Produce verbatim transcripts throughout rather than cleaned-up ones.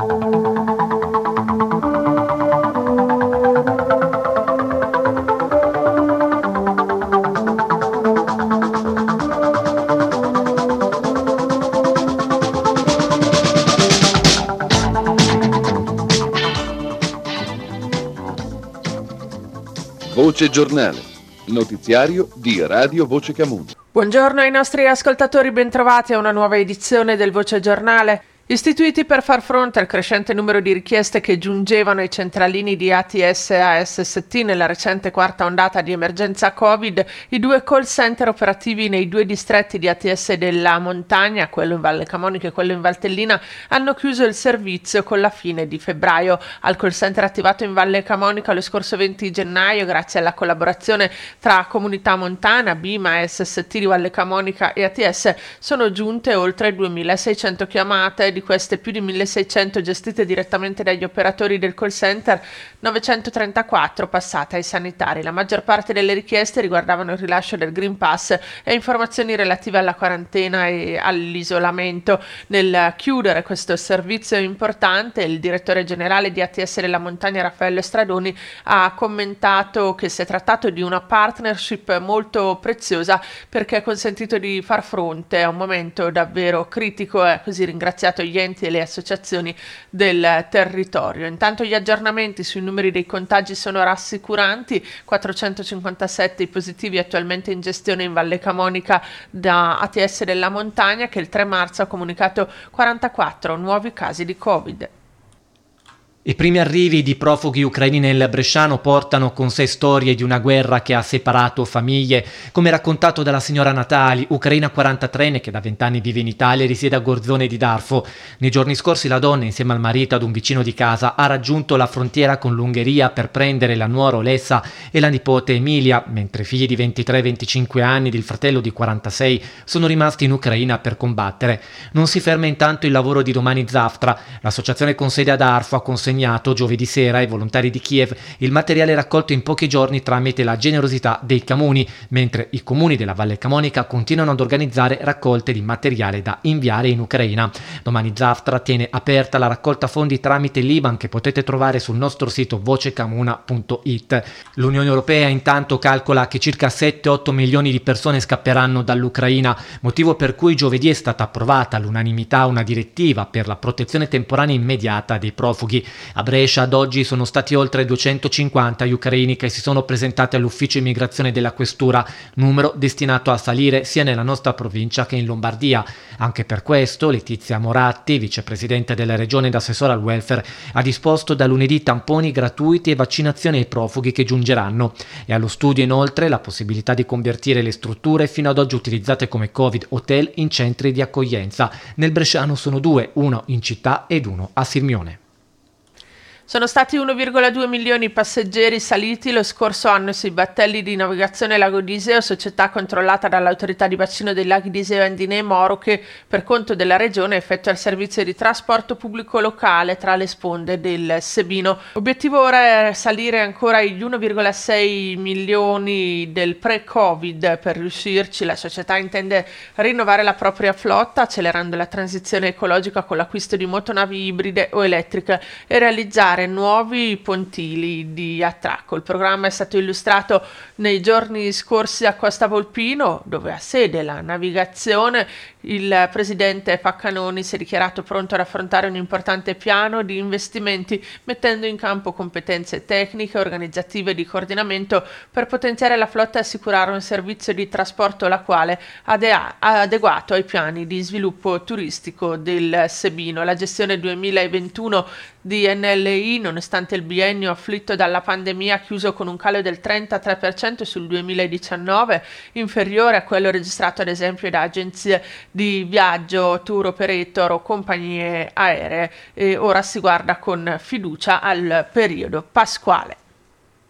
Voce Giornale, notiziario di Radio Voce Camundo. Buongiorno ai nostri ascoltatori, bentrovati a una nuova edizione del Voce Giornale. Istituiti per far fronte al crescente numero di richieste che giungevano ai centralini di A T S e A S S T nella recente quarta ondata di emergenza Covid, i due call center operativi nei due distretti di A T S della Montagna, quello in Valle Camonica e quello in Valtellina, hanno chiuso il servizio con la fine di febbraio. Al call center attivato in Valle Camonica lo scorso venti gennaio, grazie alla collaborazione tra Comunità Montana, B I M, A S S T di Valle Camonica e A T S, sono giunte oltre duemilaseicento chiamate. Di queste più di milleseicento gestite direttamente dagli operatori del call center, novecentotrentaquattro passate ai sanitari. La maggior parte delle richieste riguardavano il rilascio del Green Pass e informazioni relative alla quarantena e all'isolamento. Nel chiudere questo servizio importante, il direttore generale di A T S della Montagna, Raffaele Stradoni, ha commentato che si è trattato di una partnership molto preziosa perché ha consentito di far fronte a un momento davvero critico, e così ringraziato gli enti e le associazioni del territorio. Intanto gli aggiornamenti sui numeri dei contagi sono rassicuranti: quattrocentocinquantasette i positivi attualmente in gestione in Valle Camonica da A T S della Montagna, che il tre marzo ha comunicato quarantaquattro nuovi casi di Covid. I primi arrivi di profughi ucraini nel Bresciano portano con sé storie di una guerra che ha separato famiglie, come raccontato dalla signora Natali, ucraina quarantatreenne che da vent'anni vive in Italia e risiede a Gorzone di Darfo. Nei giorni scorsi la donna, insieme al marito ad un vicino di casa, ha raggiunto la frontiera con l'Ungheria per prendere la nuora Olessa e la nipote Emilia, mentre i figli di ventitré e venticinque anni ed il fratello di quarantasei sono rimasti in Ucraina per combattere. Non si ferma intanto il lavoro di Domani Zaftra. L'associazione con sede a Darfo ha consegnato giovedì sera ai volontari di Kiev il materiale raccolto in pochi giorni tramite la generosità dei comuni, mentre i comuni della Valle Camonica continuano ad organizzare raccolte di materiale da inviare in Ucraina. Domani Zaftra tiene aperta la raccolta fondi tramite l'I B A N, che potete trovare sul nostro sito vocecamuna punto it. L'Unione Europea intanto calcola che circa sette otto milioni di persone scapperanno dall'Ucraina, motivo per cui giovedì è stata approvata all'unanimità una direttiva per la protezione temporanea immediata dei profughi. A Brescia ad oggi sono stati oltre duecentocinquanta gli ucraini che si sono presentati all'ufficio immigrazione della questura, numero destinato a salire sia nella nostra provincia che in Lombardia. Anche per questo Letizia Moratti, vicepresidente della regione ed assessore al welfare, ha disposto da lunedì tamponi gratuiti e vaccinazioni ai profughi che giungeranno. È allo studio inoltre la possibilità di convertire le strutture fino ad oggi utilizzate come Covid hotel in centri di accoglienza. Nel Bresciano sono due, uno in città ed uno a Sirmione. Sono stati uno virgola due milioni i passeggeri saliti lo scorso anno sui battelli di navigazione Lago d'Iseo, società controllata dall'autorità di bacino dei laghi di Iseo, Endine e Moro, che per conto della regione effettua il servizio di trasporto pubblico locale tra le sponde del Sebino. L'obiettivo ora è salire ancora agli uno virgola sei milioni del pre-Covid. Per riuscirci la società intende rinnovare la propria flotta, accelerando la transizione ecologica con l'acquisto di motonavi ibride o elettriche e realizzare nuovi pontili di attracco. Il programma è stato illustrato nei giorni scorsi a Costa Volpino, dove ha sede la navigazione. Il presidente Paccanoni si è dichiarato pronto ad affrontare un importante piano di investimenti, mettendo in campo competenze tecniche, organizzative e di coordinamento per potenziare la flotta e assicurare un servizio di trasporto la quale adea- adeguato ai piani di sviluppo turistico del Sebino. La gestione duemilaventuno di N L I, nonostante il biennio afflitto dalla pandemia, ha chiuso con un calo del trentatré per cento sul duemiladiciannove, inferiore a quello registrato ad esempio da agenzie di viaggio, tour operator o compagnie aeree, e ora si guarda con fiducia al periodo pasquale.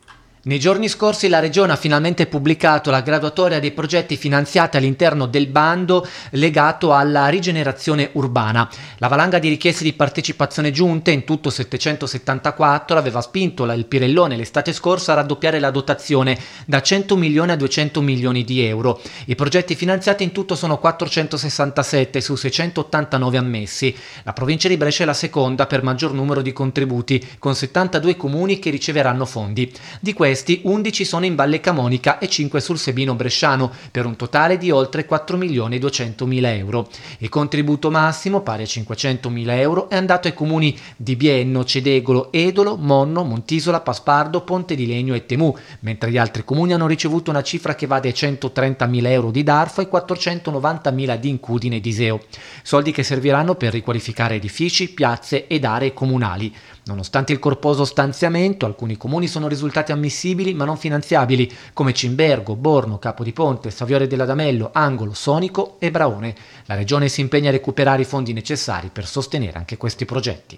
Nei giorni scorsi la Regione ha finalmente pubblicato la graduatoria dei progetti finanziati all'interno del bando legato alla rigenerazione urbana. La valanga di richieste di partecipazione giunte, in tutto settecentosettantaquattro, aveva spinto il Pirellone l'estate scorsa a raddoppiare la dotazione da cento milioni a duecento milioni di euro. I progetti finanziati in tutto sono quattrocentosessantasette su seicentottantanove ammessi. La provincia di Brescia è la seconda per maggior numero di contributi, con settantadue comuni che riceveranno fondi. Di questi undici sono in Valle Camonica e cinque sul Sebino bresciano, per un totale di oltre quattro milioni e duecentomila euro. Il contributo massimo, pari a cinquecentomila euro, è andato ai comuni di Bienno, Cedegolo, Edolo, Monno, Montisola, Paspardo, Ponte di Legno e Temù, mentre gli altri comuni hanno ricevuto una cifra che va dai centotrentamila euro di Darfo ai quattrocentonovantamila di Incudine e di Iseo. Soldi che serviranno per riqualificare edifici, piazze ed aree comunali. Nonostante il corposo stanziamento, alcuni comuni sono risultati ammissibili ma non finanziabili, come Cimbergo, Borno, Capodiponte, Saviore dell'Adamello, Angolo, Sonico e Braone. La Regione si impegna a recuperare i fondi necessari per sostenere anche questi progetti.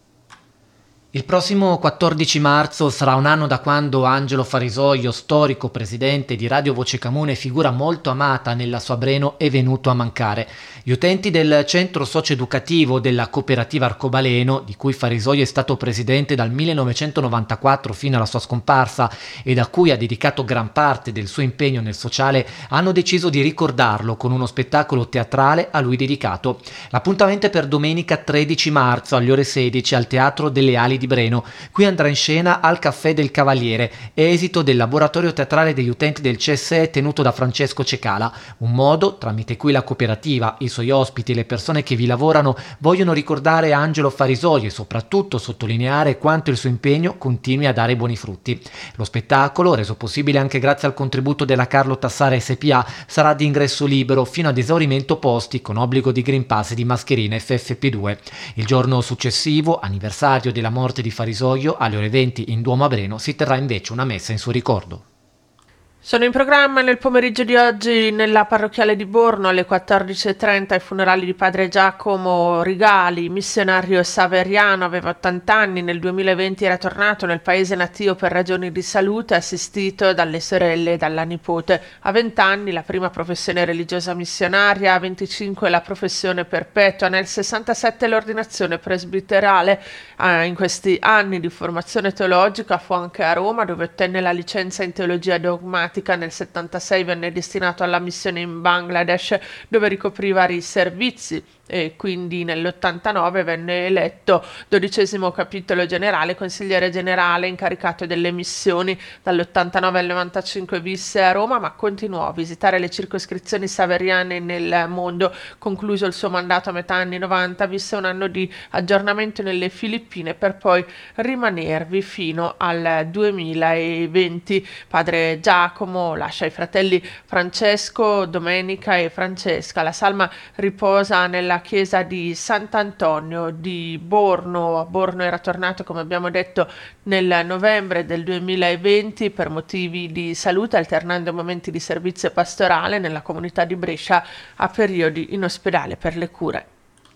Il prossimo quattordici marzo sarà un anno da quando Angelo Farisoglio, storico presidente di Radio Voce Camune e figura molto amata nella sua Breno, è venuto a mancare. Gli utenti del centro socio-educativo della cooperativa Arcobaleno, di cui Farisoglio è stato presidente dal millenovecentonovantaquattro fino alla sua scomparsa e da cui ha dedicato gran parte del suo impegno nel sociale, hanno deciso di ricordarlo con uno spettacolo teatrale a lui dedicato. L'appuntamento è per domenica tredici marzo alle ore sedici al Teatro delle Ali di Breno. Qui andrà in scena Al Caffè del Cavaliere, esito del laboratorio teatrale degli utenti del C S E tenuto da Francesco Cecala, un modo tramite cui la cooperativa, i suoi ospiti e le persone che vi lavorano vogliono ricordare Angelo Farisoglio e soprattutto sottolineare quanto il suo impegno continui a dare buoni frutti. Lo spettacolo, reso possibile anche grazie al contributo della Carlo Tassara S P A, sarà di ingresso libero fino ad esaurimento posti, con obbligo di Green Pass e di mascherina F F P due. Il giorno successivo, anniversario della morte di Farisoglio, alle ore venti in Duomo a Breno si terrà invece una messa in suo ricordo. Sono in programma nel pomeriggio di oggi nella parrocchiale di Borno alle quattordici e trenta i funerali di padre Giacomo Rigali, missionario saveriano, aveva ottanta anni, nel duemilaventi era tornato nel paese natio per ragioni di salute, assistito dalle sorelle e dalla nipote. A venti anni la prima professione religiosa missionaria, a venticinque la professione perpetua, nel sessantasette l'ordinazione presbiterale. Eh, in questi anni di formazione teologica fu anche a Roma, dove ottenne la licenza in teologia dogmatica. Nel settantasei venne destinato alla missione in Bangladesh, dove ricoprì vari servizi, e quindi nell'ottantanove venne eletto dodicesimo capitolo generale, consigliere generale incaricato delle missioni. Dall'ottantanove al novantacinque visse a Roma, ma continuò a visitare le circoscrizioni saveriane nel mondo. Concluso il suo mandato a metà anni novanta, visse un anno di aggiornamento nelle Filippine per poi rimanervi fino al duemilaventi. Padre Giacomo lascia i fratelli Francesco, Domenica e Francesca. La salma riposa nella chiesa di Sant'Antonio di Borno. A Borno era tornato, come abbiamo detto, nel novembre del duemilaventi per motivi di salute, alternando momenti di servizio pastorale nella comunità di Brescia a periodi in ospedale per le cure.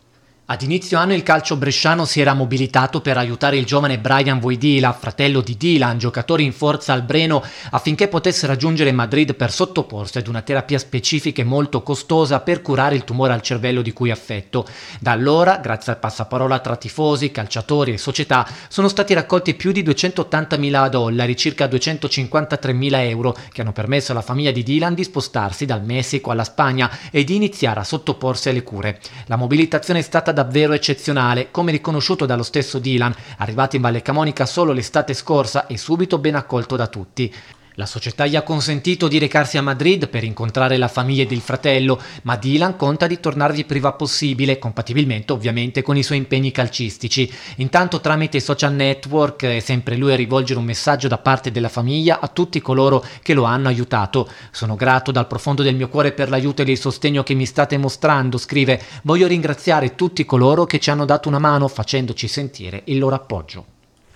Ad inizio anno il calcio bresciano si era mobilitato per aiutare il giovane Brian Voidila, fratello di Dylan, giocatore in forza al Breno, affinché potesse raggiungere Madrid per sottoporsi ad una terapia specifica e molto costosa per curare il tumore al cervello di cui è affetto. Da allora, grazie al passaparola tra tifosi, calciatori e società, sono stati raccolti più di duecentottantamila dollari, circa duecentocinquantatremila euro, che hanno permesso alla famiglia di Dylan di spostarsi dal Messico alla Spagna e di iniziare a sottoporsi alle cure. La mobilitazione è stata davvero eccezionale, come riconosciuto dallo stesso Dylan, arrivato in Valle Camonica solo l'estate scorsa e subito ben accolto da tutti. La società gli ha consentito di recarsi a Madrid per incontrare la famiglia del fratello, ma Dylan conta di tornarvi prima possibile, compatibilmente ovviamente con i suoi impegni calcistici. Intanto tramite i social network è sempre lui a rivolgere un messaggio da parte della famiglia a tutti coloro che lo hanno aiutato. Sono grato dal profondo del mio cuore per l'aiuto e il sostegno che mi state mostrando, scrive. Voglio ringraziare tutti coloro che ci hanno dato una mano facendoci sentire il loro appoggio.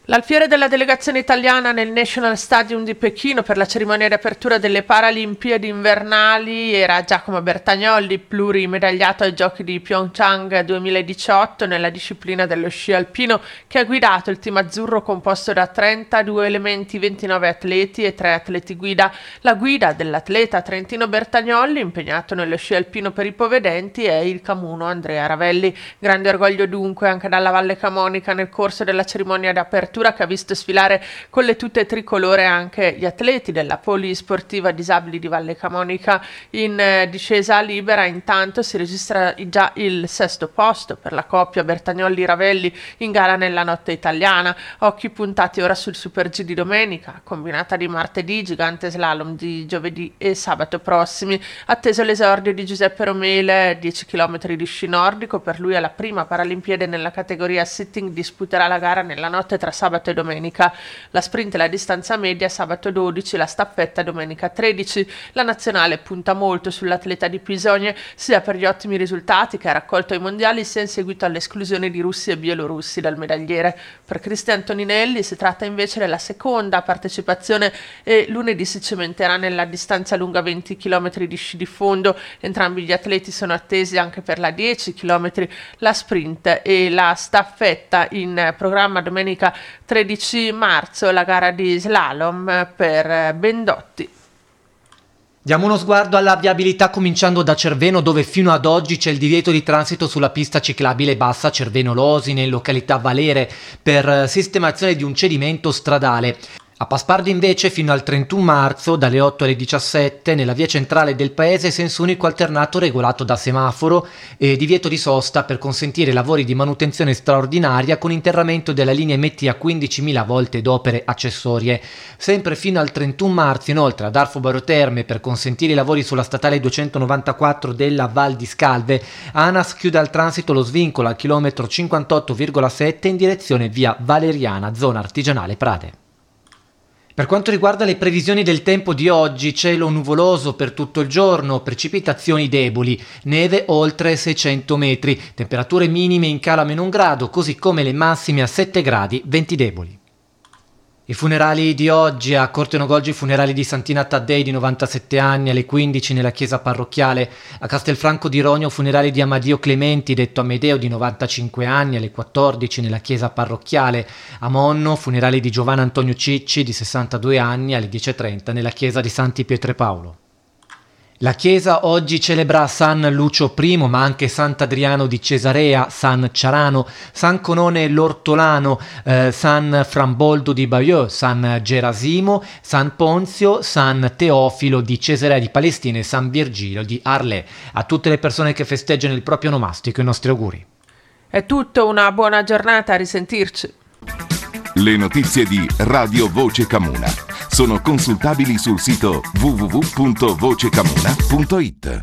L'alfiere della delegazione italiana nel National Stadium di Pechino per la cerimonia di apertura delle Paralimpiadi invernali era Giacomo Bertagnolli, plurimedagliato ai Giochi di Pyeongchang duemiladiciotto nella disciplina dello sci alpino, che ha guidato il team azzurro composto da trentadue elementi, ventinove atleti e tre atleti guida. La guida dell'atleta trentino Bertagnolli, impegnato nello sci alpino per ipovedenti, è il camuno Andrea Ravelli. Grande orgoglio dunque anche dalla Valle Camonica nel corso della cerimonia di apertura, che ha visto sfilare con le tute tricolore anche gli atleti della polisportiva disabili di Valle Camonica. In eh, discesa libera intanto si registra già il sesto posto per la coppia Bertagnolli-Ravelli in gara nella notte italiana. Occhi puntati ora sul Super G di domenica, combinata di martedì, gigante slalom di giovedì e sabato prossimi. Atteso l'esordio di Giuseppe Romele, dieci chilometri di sci nordico, per lui è la prima Paralimpiade nella categoria sitting, disputerà la gara nella notte tra sabato e domenica. La sprint e la distanza media sabato dodici, la staffetta domenica tredici. La nazionale punta molto sull'atleta di Pisogne, sia per gli ottimi risultati che ha raccolto ai mondiali, sia in seguito all'esclusione di russi e bielorussi dal medagliere. Per Cristian Toninelli si tratta invece della seconda partecipazione e lunedì si cimenterà nella distanza lunga venti chilometri di sci di fondo. Entrambi gli atleti sono attesi anche per la dieci chilometri, la sprint e la staffetta. In programma domenica tredici marzo la gara di slalom per Bendotti. Diamo uno sguardo alla viabilità cominciando da Cerveno, dove fino ad oggi c'è il divieto di transito sulla pista ciclabile bassa Cerveno-Losine in località Valere per sistemazione di un cedimento stradale. A Paspardo invece fino al trentuno marzo dalle otto alle diciassette nella via centrale del paese senso unico alternato regolato da semaforo e divieto di sosta per consentire lavori di manutenzione straordinaria con interramento della linea M T a quindicimila volte ed opere accessorie. Sempre fino al trentuno marzo inoltre ad Arfo Baro Terme per consentire i lavori sulla statale duecentonovantaquattro della Val di Scalve, ANAS chiude al transito lo svincolo al chilometro cinquantotto virgola sette in direzione via Valeriana, zona artigianale Prade. Per quanto riguarda le previsioni del tempo di oggi, cielo nuvoloso per tutto il giorno, precipitazioni deboli, neve oltre seicento metri, temperature minime in calo a meno un grado, così come le massime a sette gradi, venti deboli. I funerali di oggi: a Corteno Golgi funerali di Santina Taddei di novantasette anni alle quindici nella chiesa parrocchiale. A Castelfranco di Rogno funerali di Amadio Clementi detto Amedeo di novantacinque anni alle quattordici nella chiesa parrocchiale. A Monno funerali di Giovanni Antonio Cicci di sessantadue anni alle dieci e trenta nella chiesa di Santi Pietro e Paolo. La chiesa oggi celebra San Lucio I, ma anche Sant'Adriano di Cesarea, San Ciarano, San Conone l'Ortolano, eh, San Framboldo di Bayeux, San Gerasimo, San Ponzio, San Teofilo di Cesarea di Palestina e San Virgilio di Arles. A tutte le persone che festeggiano il proprio onomastico i nostri auguri. È tutto, una buona giornata, a risentirci. Le notizie di Radio Voce Camuna sono consultabili sul sito w w w punto voce camuna punto i t.